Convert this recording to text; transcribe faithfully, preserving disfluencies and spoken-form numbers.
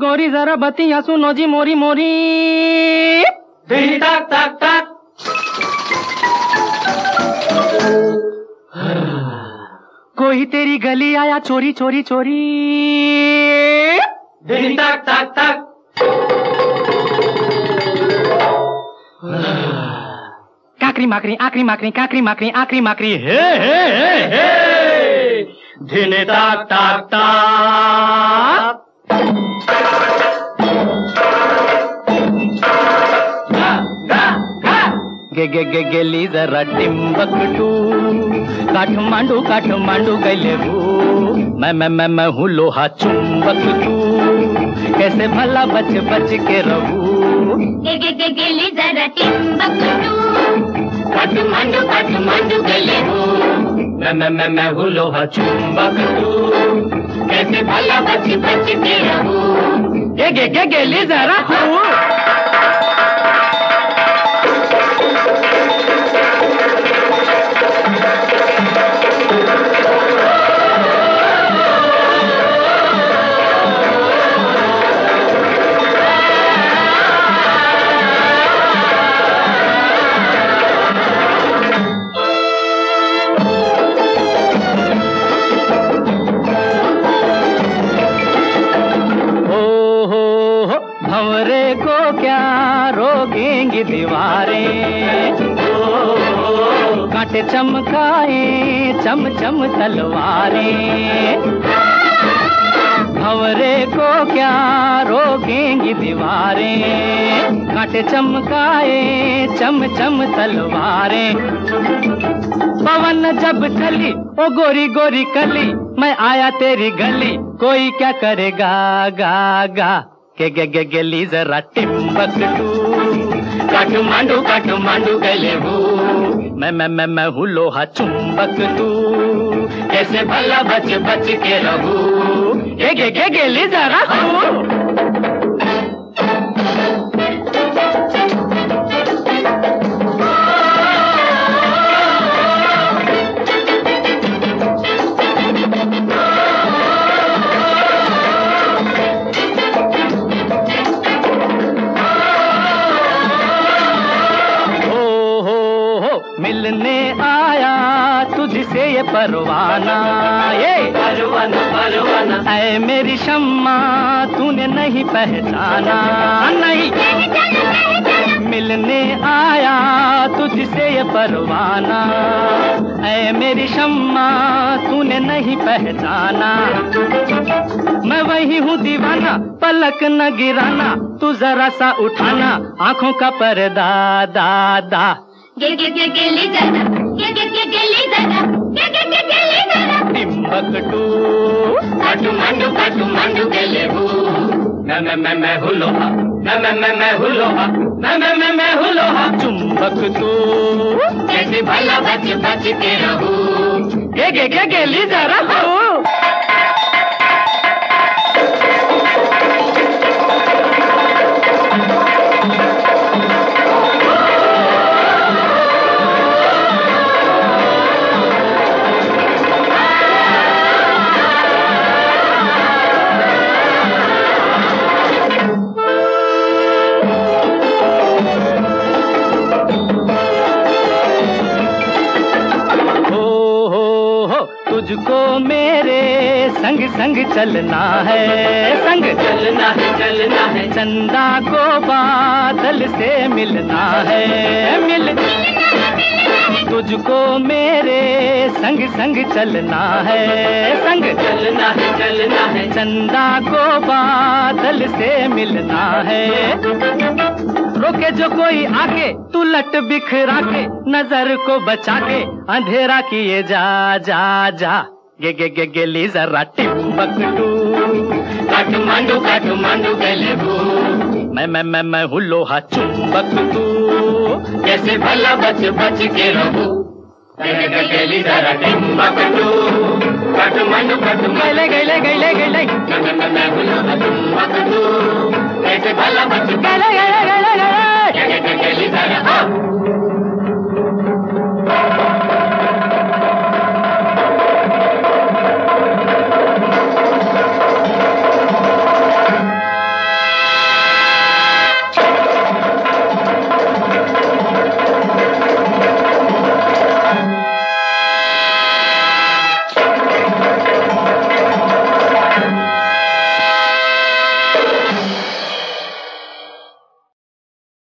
गोरी जरा बतिया सुनो जी मोरी मोरी। धी तक तक तक। कोई तेरी गली आया चोरी चोरी चोरी। धी तक तक तक। काकरी माकरी आकरी माकरी काकरी माकरी आकरी माकरी हे हे हे हे। धिने ताक ताक ताक। गे गे गे गेली जरा टिम्बकटू, काठमांडू काठमांडू गैले हूँ मैं मैं मैं मैं हूँ लोहा चुंबक तू, कैसे भला बच बच के रहूं। गे गे गे गेली जरा टिम्बकटू, काठमांडू काठमांडू गैले हूँ मैं मैं मैं मैं हूँ लोहा चुंबक तू, कैसे भला बच बच के रहूं। गे गे गे गेली जरा हूँ। भंवरे को क्या रोकेंगी दीवारें, कांटे चमकाए चम चम तलवारें। भंवरे को क्या रोकेंगी दीवारें, कांटे चमकाए चम चम तलवारें। पवन जब चली ओ गोरी गोरी कली, मैं आया तेरी गली, कोई क्या करेगा गा गा। के गे गे गेली जरा टिम्बकटू, काठमांडू काठमांडू गैले हूँ मैं मैं मैं मैं हूँ लोहा चुंबक तू, कैसे भला बच बच के रहूं। गे गे गे गेली जरा हूँ। मिलने आया तुझसे ये परवाना, ये परवाना परवाना। ऐ मेरी शम्मा तूने नहीं पहचाना, नहीं मिलने आया तुझसे ये परवाना, ऐ मेरी शम्मा तूने नहीं पहचाना। मैं वही हूँ दीवाना, पलक न गिराना, तू जरा सा उठाना आंखों का पर्दा दा दा। गे गे गे गेली जरा, गे गे गे गेली जरा, गे गे गे गेली जरा टिम्बकटू, काठमांडू काठमांडू गैले हूँ मैं मैं मैं मैं हूँ लोहा, मैं मैं मैं मैं हूँ लोहा, मैं मैं मैं मैं हूँ लोहा चुंबक तू, कैसे भला बच बच के रहूं। गे गे गे गेली जरा हूँ। तुझको मेरे संग संग चलना है, संग चलना है चलना है। चंदा को बादल से मिलना है, मिल तुझको मेरे संग संग चलना है, संग चलना है चलना है। चंदा को बादल से मिलना है। रोके जो कोई आके तू लट बिखरा के, नजर को बचा के अंधेरा किए जा जा जा। गे गे गे गेली जरा टिम्बकटू, काठमांडू काठमांडू गैले हूँ मैं मैं मैं मैं हूँ लोहा चुंबक तू, कैसे भला बच बच के रहूं। गे गे गेली जरा टिम्बकटू, काठमांडू काठमांडू गैले गैले गैले गैले मैं मैं मैं मैं हूँ लोहा चुंबक तू, कैसे भला बच गैले गैले गैले गैले गे गे गेली जरा।